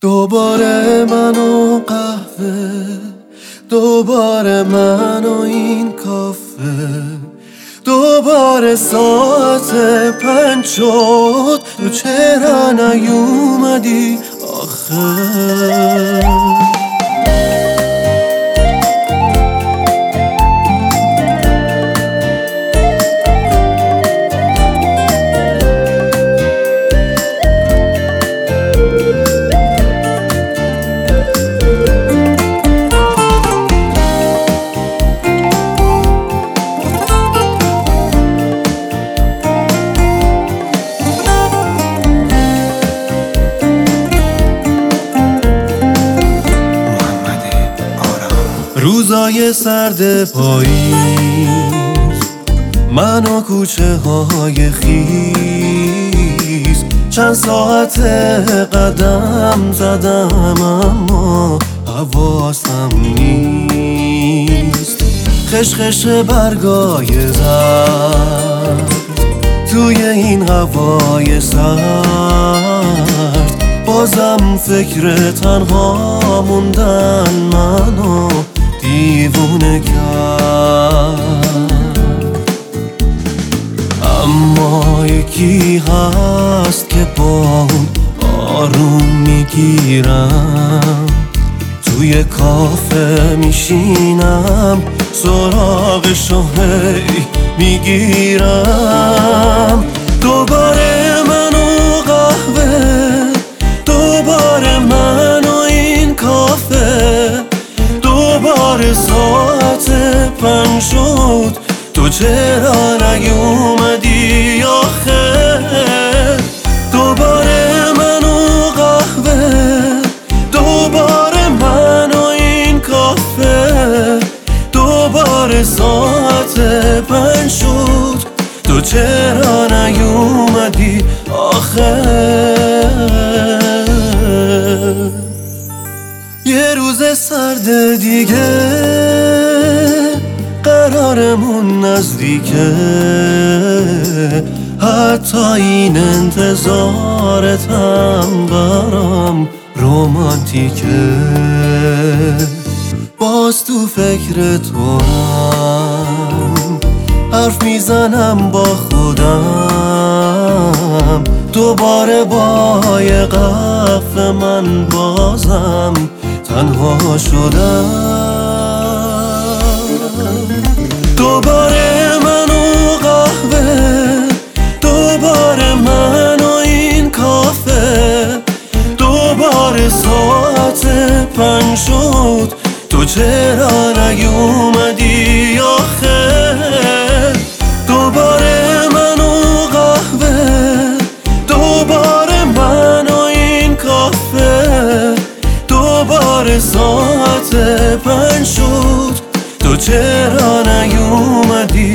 دوباره من و قهوه، دوباره من و این کافه، دوباره ساعت 5 شد، تو چرا نیومدی آخه؟ روزای سرد پاییز، من و کوچه های خیز، چند ساعت قدم زدم اما حواسم نیست. خشخش برگای زرد توی این هوای سرد، بازم فکر تنها موندن منو دیوونه کرد. اما یکی هست که با اون آروم میگیرم، توی کافه میشینم سراغشو هی میگیرم. دوباره من و قهوه، دوباره من و این کافه، دوباره ساعت 5 شد، تو چرا نیومدی آخه؟ دوباره من و قهوه، دوباره من و این کافه، دوباره ساعت 5 شد، تو چرا نیومدی آخه؟ یه روز سرد دیگه قرارمون نزدیکه، حتی این انتظارت هم برام رومانتیکه. باز تو فکر تو هم حرف میزنم با خودم، دوباره با یه قهوه من بازم تنها شدم. دوباره من و قهوه، دوباره من و این کافه، دوباره ساعت 5 شد، تو چرا نیومدی آخه؟ دوباره من و قهوه، دوباره من و این کافه، دوباره ساعت 5 شد، تو چرا نیومدی